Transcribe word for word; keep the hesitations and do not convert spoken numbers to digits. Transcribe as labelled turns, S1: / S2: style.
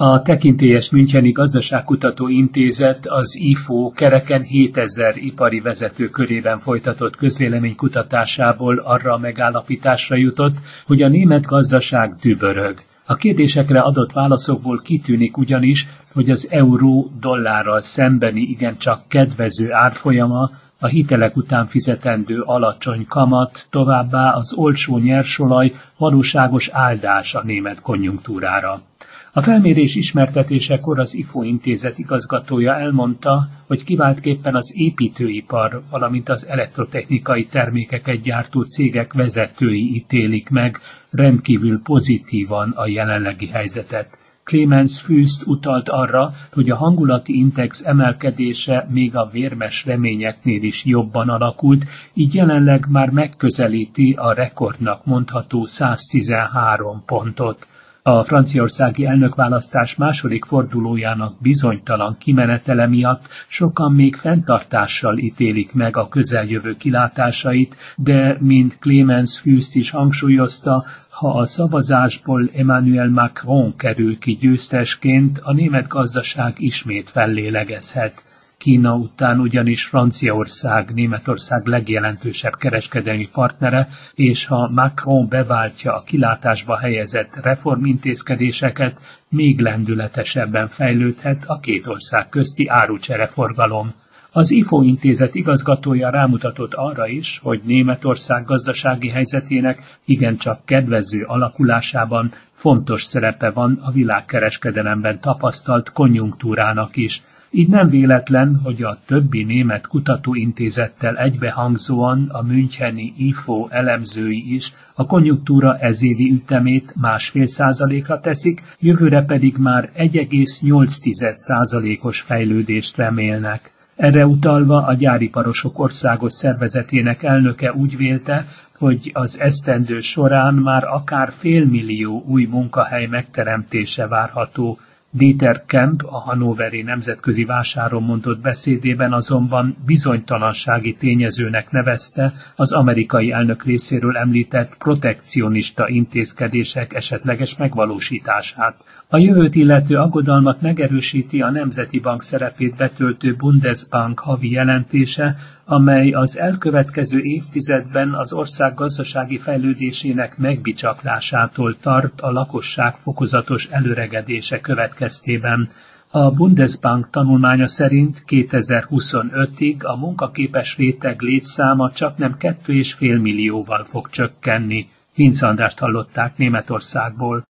S1: A tekintélyes Müncheni Gazdaságkutató Intézet az i ef o kereken hétezer ipari vezető körében folytatott közvéleménykutatásából arra a megállapításra jutott, hogy a német gazdaság dübörög. A kérdésekre adott válaszokból kitűnik ugyanis, hogy az euró dollárral szembeni igencsak kedvező árfolyama, a hitelek után fizetendő alacsony kamat, továbbá az olcsó nyersolaj valóságos áldás a német konjunktúrára. A felmérés ismertetésekor az i ef o intézet igazgatója elmondta, hogy kiváltképpen az építőipar, valamint az elektrotechnikai termékeket gyártó cégek vezetői ítélik meg rendkívül pozitívan a jelenlegi helyzetet. Clemens Fürst utalt arra, hogy a hangulati index emelkedése még a vérmes reményeknél is jobban alakult, így jelenleg már megközelíti a rekordnak mondható száztizenhárom pontot. A franciaországi elnökválasztás második fordulójának bizonytalan kimenetele miatt sokan még fenntartással ítélik meg a közeljövő kilátásait, de, mint Clemens Fürst is hangsúlyozta, ha a szavazásból Emmanuel Macron kerül ki győztesként, a német gazdaság ismét fellélegezhet. Kína után ugyanis Franciaország Németország legjelentősebb kereskedelmi partnere, és ha Macron beváltja a kilátásba helyezett reformintézkedéseket, még lendületesebben fejlődhet a két ország közti árucsereforgalom. Az i ef o intézet igazgatója rámutatott arra is, hogy Németország gazdasági helyzetének igencsak kedvező alakulásában fontos szerepe van a világkereskedelemben tapasztalt konjunktúrának is. Így nem véletlen, hogy a többi német kutatóintézettel egybehangzóan a müncheni i ef o elemzői is a konjunktúra ezévi ütemét másfél százalékra teszik, jövőre pedig már egy egész nyolc százalékos fejlődést remélnek. Erre utalva a Gyáriparosok Országos Szervezetének elnöke úgy vélte, hogy az esztendő során már akár félmillió új munkahely megteremtése várható. Dieter Kemp a hannoveri nemzetközi vásáron mondott beszédében azonban bizonytalansági tényezőnek nevezte az amerikai elnök részéről említett protekcionista intézkedések esetleges megvalósítását. A jövőt illető aggodalmat megerősíti a Nemzeti Bank szerepét betöltő Bundesbank havi jelentése, amely az elkövetkező évtizedben az ország gazdasági fejlődésének megbicsaklásától tart a lakosság fokozatos előregedése következtében. A Bundesbank tanulmánya szerint kétezer-huszonötig a munkaképes réteg létszáma csaknem két egész öt millióval fog csökkenni. Vince Andrást hallották Németországból.